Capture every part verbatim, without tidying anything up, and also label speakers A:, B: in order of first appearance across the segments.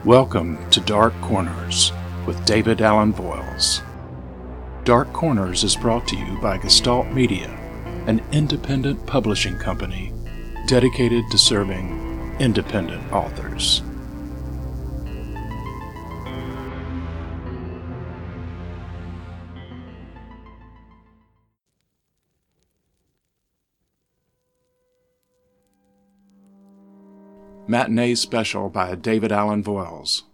A: Welcome to Dark Corners with David Allen Voiles. Dark Corners is brought to you by Gestalt Media, an independent publishing company dedicated to serving independent authors. Matinee Special by David Allen Voiles.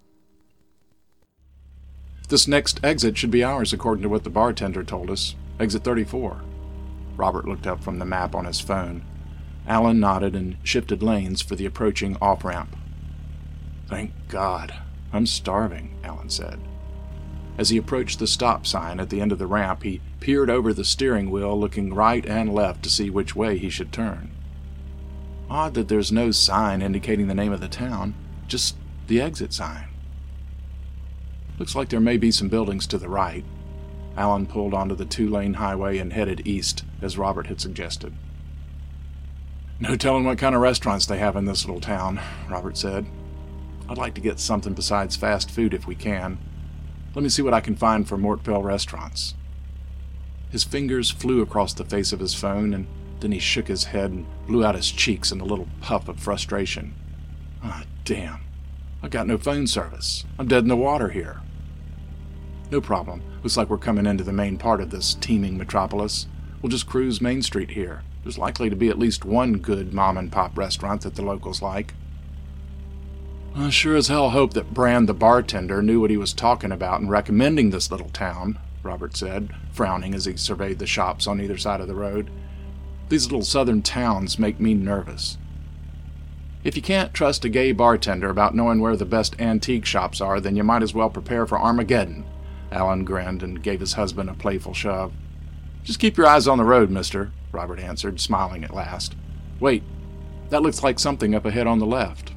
A: This next exit should be ours, according to what the bartender told us. Exit thirty-four. Robert looked up from the map on his phone. Allen nodded and shifted lanes for the approaching off-ramp. Thank God. I'm starving, Allen said. As he approached the stop sign at the end of the ramp, he peered over the steering wheel, looking right and left to see which way he should turn. Odd that there's no sign indicating the name of the town, just the exit sign. Looks like there may be some buildings to the right. Allen pulled onto the two-lane highway and headed east, as Robert had suggested. No telling what kind of restaurants they have in this little town, Robert said. I'd like to get something besides fast food if we can. Let me see what I can find for Mortville restaurants. His fingers flew across the face of his phone, and then he shook his head and blew out his cheeks in a little puff of frustration. Ah, damn. I got no phone service. I'm dead in the water here. No problem. Looks like we're coming into the main part of this teeming metropolis. We'll just cruise Main Street here. There's likely to be at least one good mom-and-pop restaurant that the locals like. I sure as hell hope that Brand the bartender knew what he was talking about in recommending this little town, Robert said, frowning as he surveyed the shops on either side of the road. These little southern towns make me nervous. If you can't trust a gay bartender about knowing where the best antique shops are, then you might as well prepare for Armageddon. Allen grinned and gave his husband a playful shove. Just keep your eyes on the road, mister, Robert answered, smiling at last. Wait, that looks like something up ahead on the left.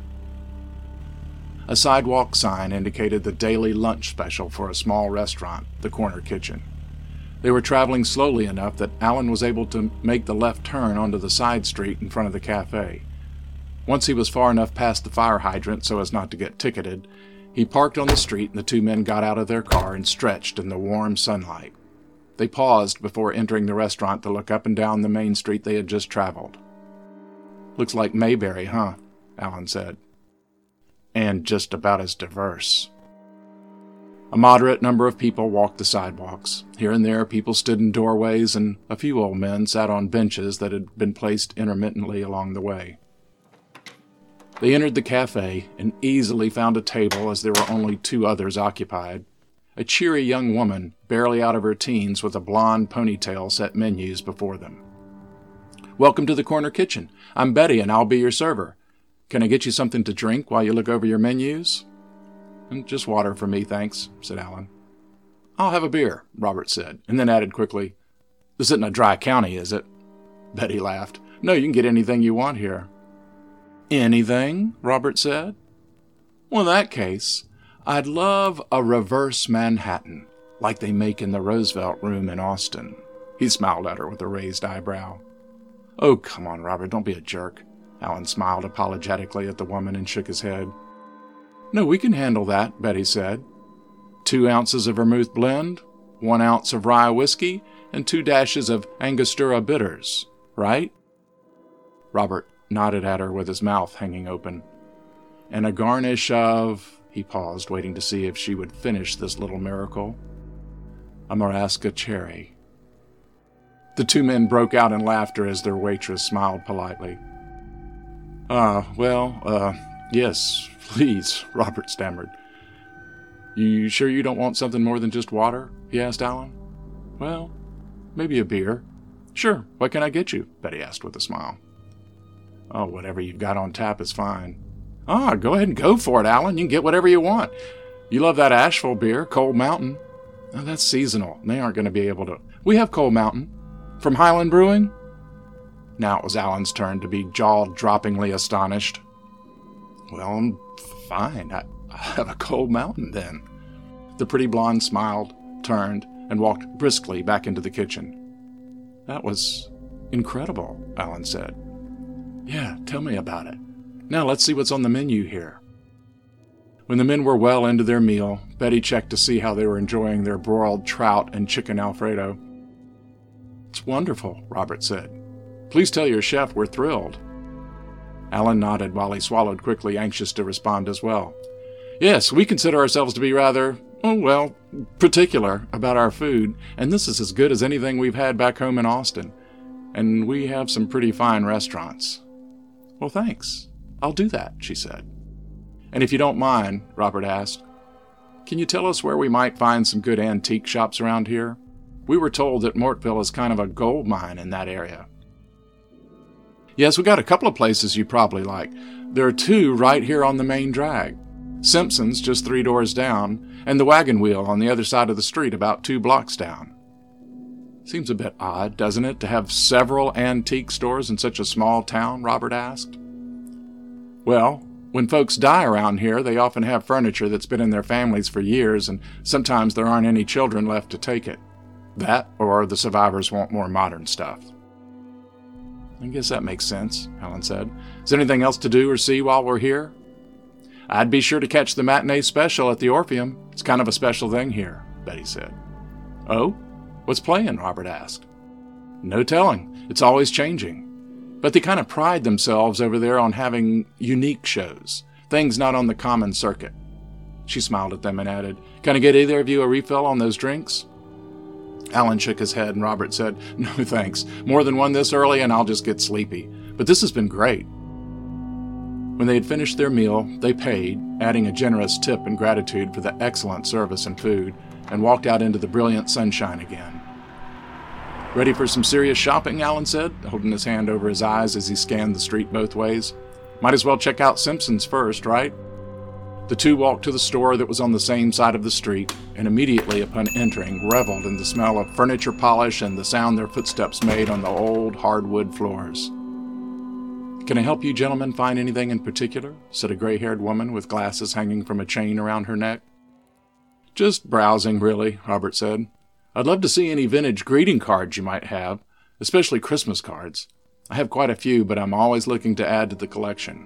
A: A sidewalk sign indicated the daily lunch special for a small restaurant, the Corner Kitchen. They were traveling slowly enough that Allen was able to make the left turn onto the side street in front of the cafe. Once he was far enough past the fire hydrant so as not to get ticketed, he parked on the street and the two men got out of their car and stretched in the warm sunlight. They paused before entering the restaurant to look up and down the main street they had just traveled. Looks like Mayberry, huh? Allen said. And just about as diverse. A moderate number of people walked the sidewalks. Here and there, people stood in doorways, and a few old men sat on benches that had been placed intermittently along the way. They entered the cafe and easily found a table as there were only two others occupied. A cheery young woman, barely out of her teens with a blonde ponytail, set menus before them. Welcome to the Corner Kitchen. I'm Betty, and I'll be your server. Can I get you something to drink while you look over your menus? Just water for me, thanks, said Allen. I'll have a beer, Robert said, and then added quickly, This isn't a dry county, is it? Betty laughed. No, you can get anything you want here. Anything? Robert said. Well, in that case, I'd love a reverse Manhattan, like they make in the Roosevelt Room in Austin. He smiled at her with a raised eyebrow. Oh, come on, Robert, don't be a jerk. Allen smiled apologetically at the woman and shook his head. No, we can handle that, Betty said. Two ounces of vermouth blend, one ounce of rye whiskey, and two dashes of Angostura bitters, right? Robert nodded at her with his mouth hanging open. And a garnish of... He paused, waiting to see if she would finish this little miracle. A Marasca cherry. The two men broke out in laughter as their waitress smiled politely. Ah, uh, well, uh, yes, please, Robert stammered. You sure you don't want something more than just water? He asked Allen. Well, maybe a beer. Sure, what can I get you? Betty asked with a smile. Oh, whatever you've got on tap is fine. Ah, go ahead and go for it, Allen. You can get whatever you want. You love that Asheville beer, Cold Mountain. Oh, that's seasonal. They aren't going to be able to... We have Cold Mountain. From Highland Brewing? Now it was Allen's turn to be jaw-droppingly astonished. Well, I'm fine. I, I have a Cold Mountain, then. The pretty blonde smiled, turned, and walked briskly back into the kitchen. That was incredible, Allen said. Yeah, tell me about it. Now let's see what's on the menu here. When the men were well into their meal, Betty checked to see how they were enjoying their broiled trout and chicken Alfredo. "It's wonderful," Robert said. "Please tell your chef we're thrilled." Alan nodded while he swallowed quickly, anxious to respond as well. "Yes, we consider ourselves to be rather, oh, well, particular about our food, and this is as good as anything we've had back home in Austin. And we have some pretty fine restaurants." "Well, thanks. I'll do that," she said. "And if you don't mind," Robert asked, "can you tell us where we might find some good antique shops around here? We were told that Mortville is kind of a gold mine in that area." "Yes, we got a couple of places you probably like. There are two right here on the main drag. Simpson's just three doors down, and the Wagon Wheel on the other side of the street about two blocks down." "Seems a bit odd, doesn't it, to have several antique stores in such a small town?" Robert asked. "Well, when folks die around here, they often have furniture that's been in their families for years, and sometimes there aren't any children left to take it. That, or the survivors want more modern stuff." "I guess that makes sense," Alan said. "Is there anything else to do or see while we're here?" "I'd be sure to catch the matinee special at the Orpheum. It's kind of a special thing here," Betty said. "Oh? What's playing?" Robert asked. "No telling. It's always changing. But they kind of pride themselves over there on having unique shows, things not on the common circuit." She smiled at them and added, "Can I get either of you a refill on those drinks?" Alan shook his head, and Robert said, "No thanks. More than one this early and I'll just get sleepy. But this has been great." When they had finished their meal, they paid, adding a generous tip in gratitude for the excellent service and food, and walked out into the brilliant sunshine again. "Ready for some serious shopping?" Alan said, holding his hand over his eyes as he scanned the street both ways. "Might as well check out Simpson's first, right?" The two walked to the store that was on the same side of the street, and immediately upon entering reveled in the smell of furniture polish and the sound their footsteps made on the old hardwood floors. "Can I help you gentlemen find anything in particular?" said a gray-haired woman with glasses hanging from a chain around her neck. "Just browsing, really," Robert said. "I'd love to see any vintage greeting cards you might have, especially Christmas cards. I have quite a few, but I'm always looking to add to the collection."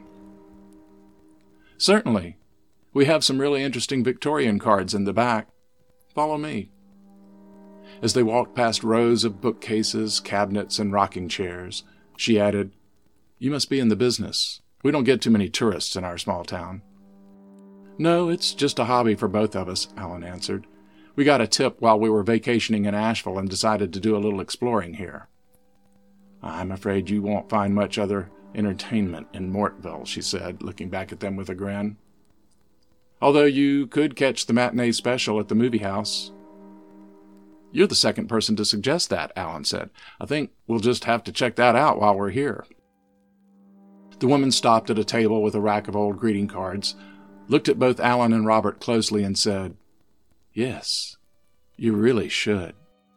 A: "Certainly. We have some really interesting Victorian cards in the back. Follow me." As they walked past rows of bookcases, cabinets, and rocking chairs, she added, "You must be in the business. We don't get too many tourists in our small town." "No, it's just a hobby for both of us," Alan answered. "We got a tip while we were vacationing in Asheville and decided to do a little exploring here." "I'm afraid you won't find much other entertainment in Mortville," she said, looking back at them with a grin. "Although you could catch the matinee special at the movie house." "You're the second person to suggest that," Alan said. "I think we'll just have to check that out while we're here." The woman stopped at a table with a rack of old greeting cards, looked at both Alan and Robert closely, and said, "Yes, you really should."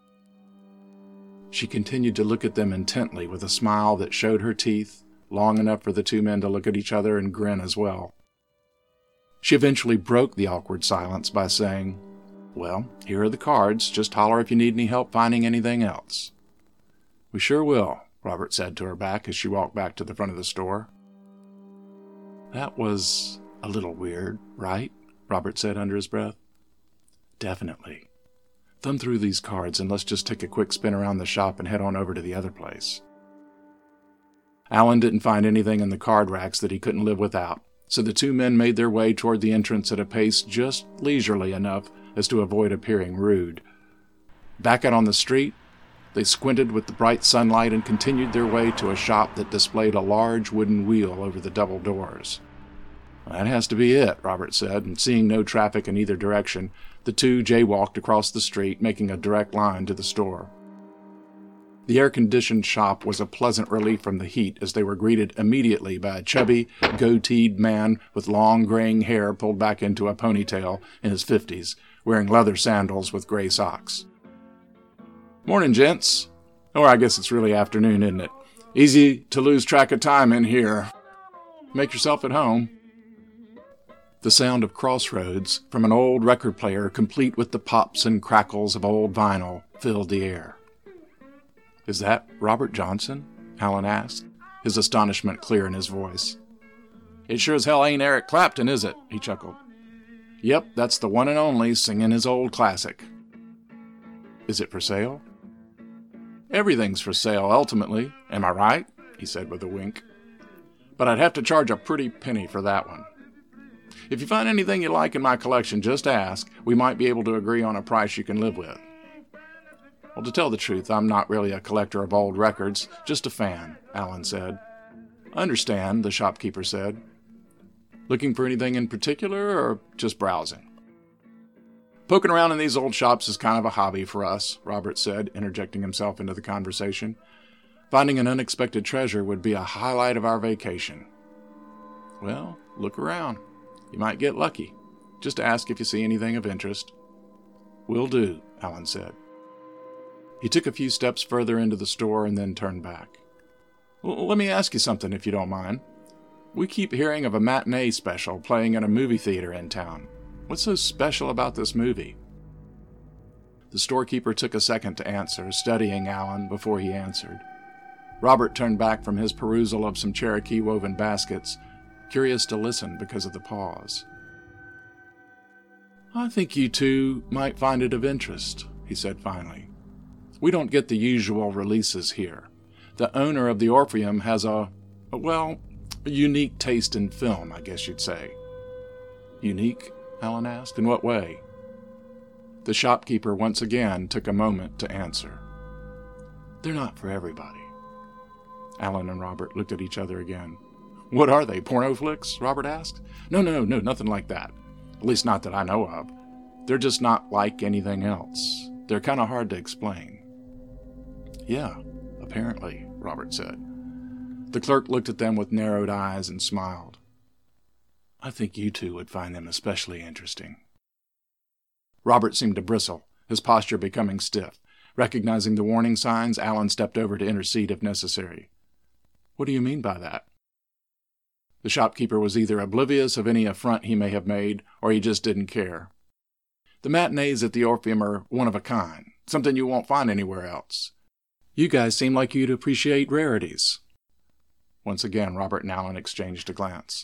A: She continued to look at them intently with a smile that showed her teeth, long enough for the two men to look at each other and grin as well. She eventually broke the awkward silence by saying, "Well, here are the cards. Just holler if you need any help finding anything else." "We sure will," Robert said to her back as she walked back to the front of the store. "That was a little weird, right?" Robert said under his breath. "Definitely. Thumb through these cards and let's just take a quick spin around the shop and head on over to the other place." Alan didn't find anything in the card racks that he couldn't live without, so the two men made their way toward the entrance at a pace just leisurely enough as to avoid appearing rude. Back out on the street, they squinted with the bright sunlight and continued their way to a shop that displayed a large wooden wheel over the double doors. "That has to be it," Robert said, and seeing no traffic in either direction, the two jaywalked across the street, making a direct line to the store. The air-conditioned shop was a pleasant relief from the heat as they were greeted immediately by a chubby, goateed man with long graying hair pulled back into a ponytail in his fifties, wearing leather sandals with gray socks. "Morning, gents. Or I guess it's really afternoon, isn't it? Easy to lose track of time in here. Make yourself at home." The sound of Crossroads from an old record player, complete with the pops and crackles of old vinyl, filled the air. "Is that Robert Johnson?" Alan asked, his astonishment clear in his voice. "It sure as hell ain't Eric Clapton, is it?" he chuckled. Yep, that's the one and only, singing his old classic. Is it for sale? Everything's for sale, ultimately. Am I right? He said with a wink. But I'd have to charge a pretty penny for that one. If you find anything you like in my collection, just ask. We might be able to agree on a price you can live with. Well, to tell the truth, I'm not really a collector of old records, just a fan, Alan said. I understand, the shopkeeper said. Looking for anything in particular, or just browsing? Poking around in these old shops is kind of a hobby for us, Robert said, interjecting himself into the conversation. Finding an unexpected treasure would be a highlight of our vacation. Well, look around. You might get lucky. Just ask if you see anything of interest. Will do, Alan said. He took a few steps further into the store and then turned back. Well, let me ask you something, if you don't mind. We keep hearing of a matinee special playing at a movie theater in town. What's so special about this movie? The storekeeper took a second to answer, studying Alan before he answered. Robert turned back from his perusal of some Cherokee-woven baskets, curious to listen because of the pause. I think you two might find it of interest, he said finally. We don't get the usual releases here. The owner of the Orpheum has a, well, a unique taste in film, I guess you'd say. Unique? Alan asked. In what way? The shopkeeper once again took a moment to answer. They're not for everybody. Alan and Robert looked at each other again. What are they, porno flicks? Robert asked. No, no, no, nothing like that. At least not that I know of. They're just not like anything else. They're kind of hard to explain. Yeah, apparently, Robert said. The clerk looked at them with narrowed eyes and smiled. I think you two would find them especially interesting. Robert seemed to bristle, his posture becoming stiff. Recognizing the warning signs, Alan stepped over to intercede if necessary. What do you mean by that? The shopkeeper was either oblivious of any affront he may have made, or he just didn't care. The matinees at the Orpheum are one of a kind, something you won't find anywhere else. You guys seem like you'd appreciate rarities. Once again, Robert and Alan exchanged a glance.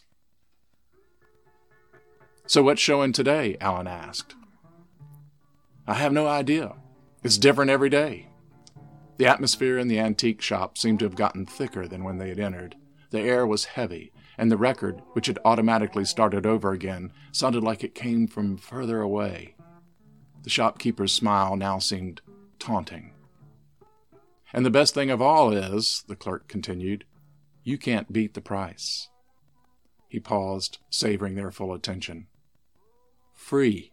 A: So what's showing today? Alan asked. I have no idea. It's different every day. The atmosphere in the antique shop seemed to have gotten thicker than when they had entered. The air was heavy, and the record, which had automatically started over again, sounded like it came from further away. The shopkeeper's smile now seemed taunting. And the best thing of all is, the clerk continued, you can't beat the price. He paused, savoring their full attention. Free.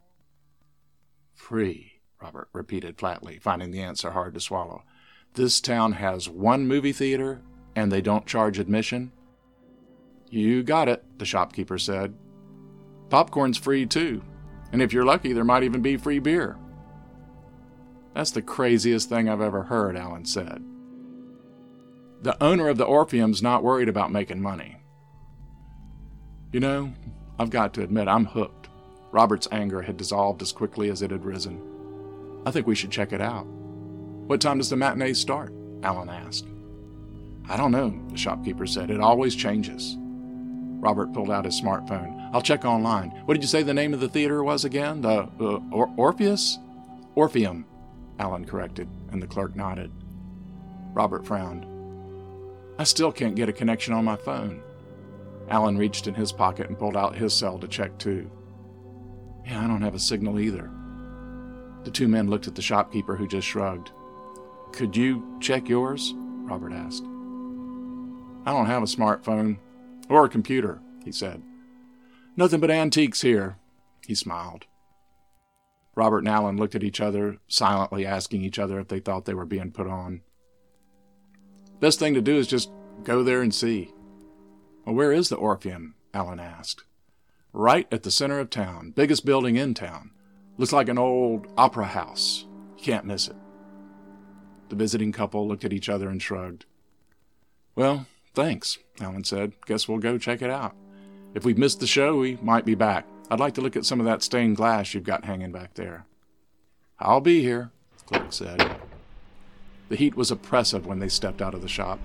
A: Free, Robert repeated flatly, finding the answer hard to swallow. This town has one movie theater, and they don't charge admission? You got it, the shopkeeper said. Popcorn's free, too, and if you're lucky, there might even be free beer. That's the craziest thing I've ever heard, Alan said. The owner of the Orpheum's not worried about making money. You know, I've got to admit, I'm hooked. Robert's anger had dissolved as quickly as it had risen. I think we should check it out. What time does the matinee start? Alan asked. I don't know, the shopkeeper said. It always changes. Robert pulled out his smartphone. I'll check online. What did you say the name of the theater was again? The uh, or- Orpheus? Orpheum, Alan corrected, and the clerk nodded. Robert frowned. I still can't get a connection on my phone. Alan reached in his pocket and pulled out his cell to check too. Yeah, I don't have a signal either. The two men looked at the shopkeeper, who just shrugged. Could you check yours? Robert asked. I don't have a smartphone. Or a computer, he said. Nothing but antiques here, he smiled. Robert and Alan looked at each other, silently asking each other if they thought they were being put on. Best thing to do is just go there and see. Well, where is the Orpheum? Alan asked. Right at the center of town, biggest building in town. Looks like an old opera house. You can't miss it. The visiting couple looked at each other and shrugged. Well, thanks, Alan said. Guess we'll go check it out. If we've missed the show, we might be back. I'd like to look at some of that stained glass you've got hanging back there. I'll be here, the clerk said. The heat was oppressive when they stepped out of the shop.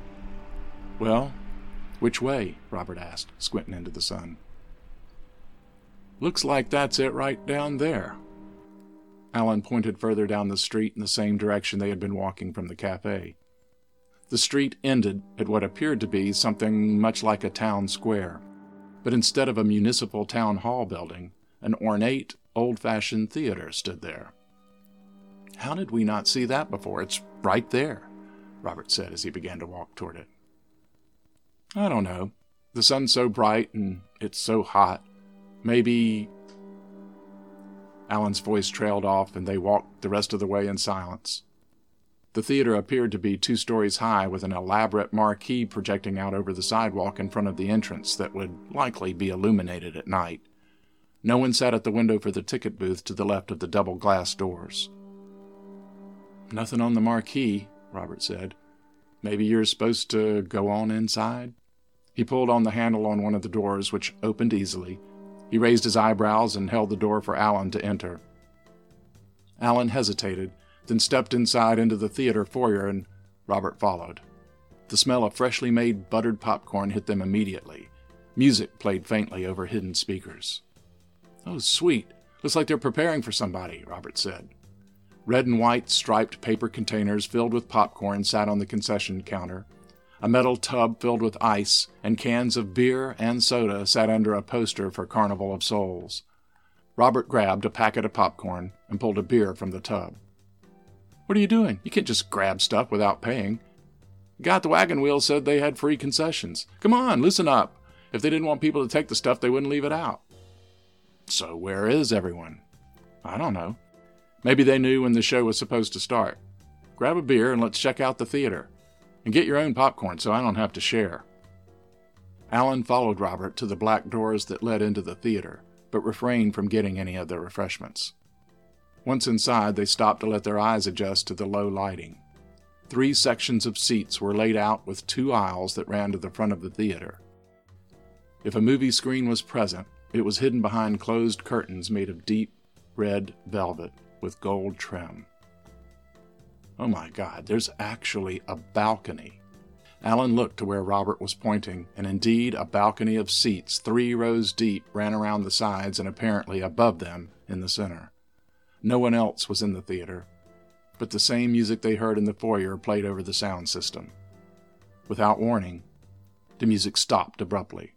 A: Well, which way? Robert asked, squinting into the sun. Looks like that's it right down there. Alan pointed further down the street in the same direction they had been walking from the cafe. The street ended at what appeared to be something much like a town square, but instead of a municipal town hall building, an ornate, old-fashioned theater stood there. "How did we not see that before? It's right there," Robert said as he began to walk toward it. "I don't know. The sun's so bright and it's so hot. Maybe..." Alan's voice trailed off, and they walked the rest of the way in silence. The theater appeared to be two stories high, with an elaborate marquee projecting out over the sidewalk in front of the entrance that would likely be illuminated at night. No one sat at the window for the ticket booth to the left of the double glass doors. "Nothing on the marquee," Robert said. "Maybe you're supposed to go on inside?" He pulled on the handle on one of the doors, which opened easily. He raised his eyebrows and held the door for Alan to enter. Alan hesitated, then stepped inside into the theater foyer, and Robert followed. The smell of freshly made buttered popcorn hit them immediately. Music played faintly over hidden speakers. "Oh, sweet. Looks like they're preparing for somebody," Robert said. Red and white striped paper containers filled with popcorn sat on the concession counter. A metal tub filled with ice and cans of beer and soda sat under a poster for Carnival of Souls. Robert grabbed a packet of popcorn and pulled a beer from the tub. "What are you doing? You can't just grab stuff without paying. The guy at the wagon wheel said they had free concessions. Come on, loosen up. If they didn't want people to take the stuff, they wouldn't leave it out." "So where is everyone?" "I don't know. Maybe they knew when the show was supposed to start. Grab a beer and let's check out the theater. And get your own popcorn so I don't have to share." Alan followed Robert to the black doors that led into the theater, but refrained from getting any of the refreshments. Once inside, they stopped to let their eyes adjust to the low lighting. Three sections of seats were laid out with two aisles that ran to the front of the theater. If a movie screen was present, it was hidden behind closed curtains made of deep red velvet with gold trim. "Oh my God, there's actually a balcony." Alan looked to where Robert was pointing, and indeed a balcony of seats three rows deep ran around the sides and apparently above them in the center. No one else was in the theater, but the same music they heard in the foyer played over the sound system. Without warning, the music stopped abruptly.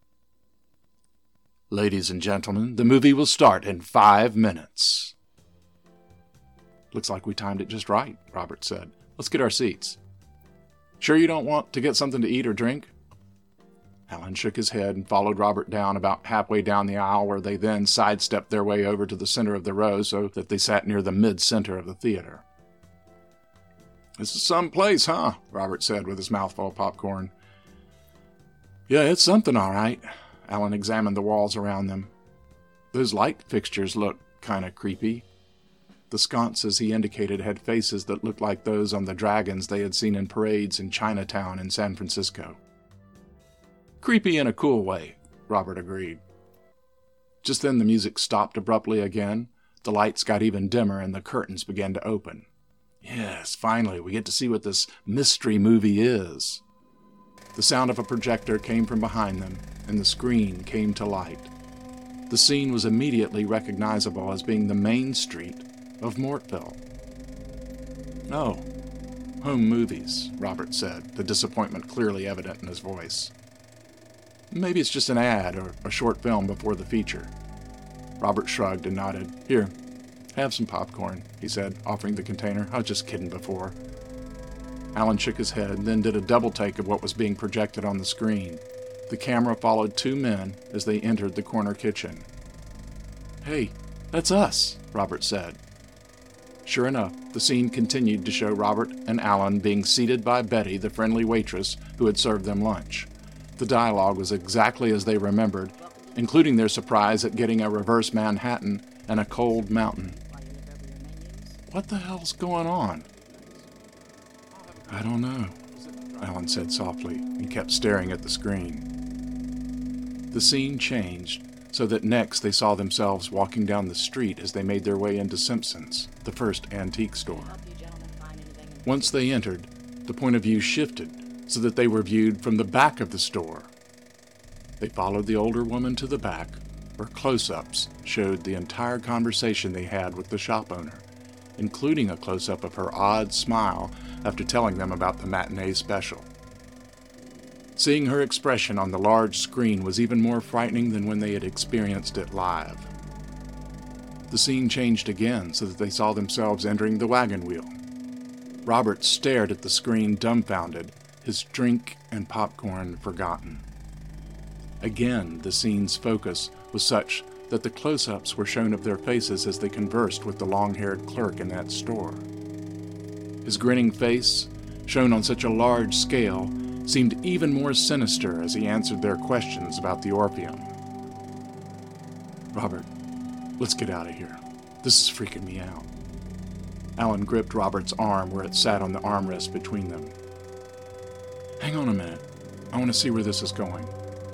A: "Ladies and gentlemen, the movie will start in five minutes. "Looks like we timed it just right," Robert said. "Let's get our seats." "Sure you don't want to get something to eat or drink?" Alan shook his head and followed Robert down about halfway down the aisle, where they then sidestepped their way over to the center of the row so that they sat near the mid-center of the theater. "This is some place, huh?" Robert said with his mouth full of popcorn. "Yeah, it's something all right." Alan examined the walls around them. "Those light fixtures look kind of creepy." The sconces he indicated had faces that looked like those on the dragons they had seen in parades in Chinatown and San Francisco. "Creepy in a cool way," Robert agreed. Just then the music stopped abruptly again, the lights got even dimmer, and the curtains began to open. "Yes, finally, we get to see what this mystery movie is." The sound of a projector came from behind them, and the screen came to light. The scene was immediately recognizable as being the main street of Mortville. "Oh, home movies," Robert said, the disappointment clearly evident in his voice. "Maybe it's just an ad or a short film before the feature." Robert shrugged and nodded. "Here, have some popcorn," he said, offering the container. "I was just kidding before." Alan shook his head and then did a double take of what was being projected on the screen. The camera followed two men as they entered the corner kitchen. "Hey, that's us," Robert said. Sure enough, the scene continued to show Robert and Alan being seated by Betty, the friendly waitress who had served them lunch. The dialogue was exactly as they remembered, including their surprise at getting a reverse Manhattan and a cold mountain. "What the hell's going on?" "I don't know," Alan said softly, and kept staring at the screen. The scene changed, so that next they saw themselves walking down the street as they made their way into Simpson's, the first antique store. Once they entered, the point of view shifted, so that they were viewed from the back of the store. They followed the older woman to the back, where close-ups showed the entire conversation they had with the shop owner, including a close-up of her odd smile after telling them about the matinee special. Seeing her expression on the large screen was even more frightening than when they had experienced it live. The scene changed again so that they saw themselves entering the wagon wheel. Robert stared at the screen dumbfounded, his drink and popcorn forgotten. Again, the scene's focus was such that the close-ups were shown of their faces as they conversed with the long-haired clerk in that store. His grinning face, shown on such a large scale, seemed even more sinister as he answered their questions about the Orpheum. "Robert, let's get out of here. This is freaking me out." Alan gripped Robert's arm where it sat on the armrest between them. "Hang on a minute. I want to see where this is going."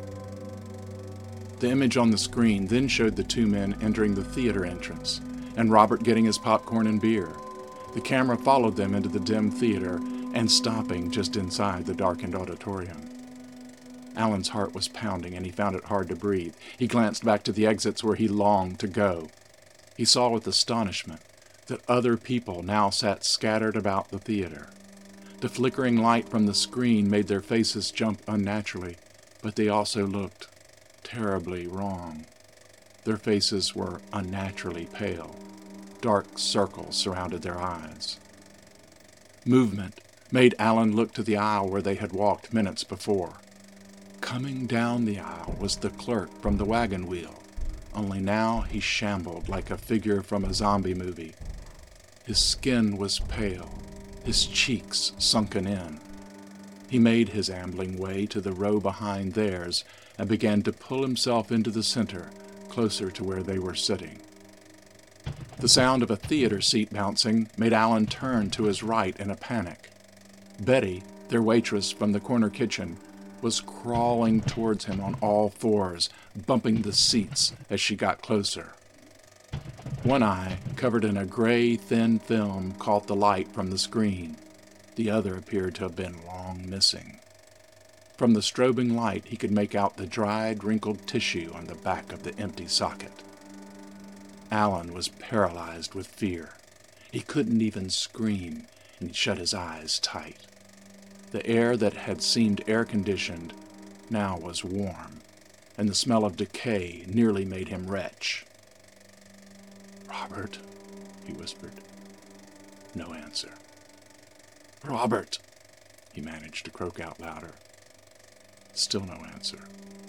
A: The image on the screen then showed the two men entering the theater entrance, and Robert getting his popcorn and beer. The camera followed them into the dim theater and stopping just inside the darkened auditorium. Alan's heart was pounding, and he found it hard to breathe. He glanced back to the exits where he longed to go. He saw with astonishment that other people now sat scattered about the theater. The flickering light from the screen made their faces jump unnaturally, but they also looked terribly wrong. Their faces were unnaturally pale. Dark circles surrounded their eyes. Movement made Alan look to the aisle where they had walked minutes before. Coming down the aisle was the clerk from the wagon wheel, only now he shambled like a figure from a zombie movie. His skin was pale, his cheeks sunken in. He made his ambling way to the row behind theirs and began to pull himself into the center, closer to where they were sitting. The sound of a theater seat bouncing made Alan turn to his right in a panic. Betty, their waitress from the corner kitchen, was crawling towards him on all fours, bumping the seats as she got closer. One eye, covered in a gray, thin film, caught the light from the screen. The other appeared to have been long missing. From the strobing light, he could make out the dried, wrinkled tissue on the back of the empty socket. Alan was paralyzed with fear. He couldn't even scream, and he shut his eyes tight. The air that had seemed air-conditioned now was warm, and the smell of decay nearly made him retch. "Robert," he whispered. No answer. "Robert," he managed to croak out louder. Still no answer.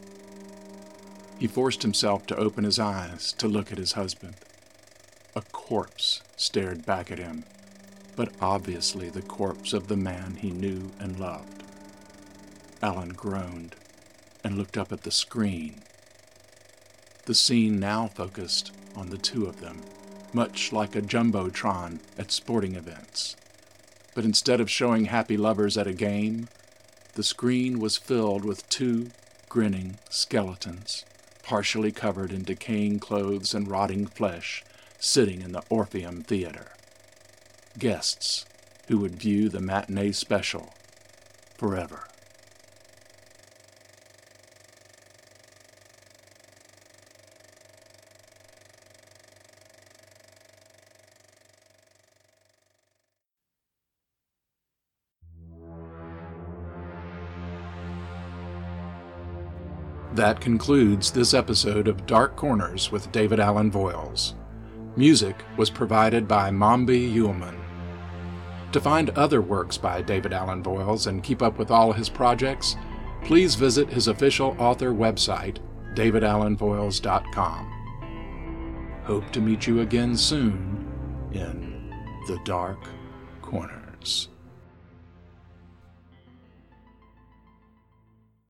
A: He forced himself to open his eyes to look at his husband. A corpse stared back at him, but obviously the corpse of the man he knew and loved. Alan groaned and looked up at the screen. The scene now focused on the two of them, much like a jumbotron at sporting events. But instead of showing happy lovers at a game, the screen was filled with two grinning skeletons, partially covered in decaying clothes and rotting flesh, sitting in the Orpheum Theater. Guests who would view the matinee special forever. That concludes this episode of Dark Corners with David Alan Voiles. Music was provided by Mombi Uhlman. To find other works by David Alan Voiles and keep up with all his projects, please visit his official author website, david allen voiles dot com. Hope to meet you again soon in the Dark Corners.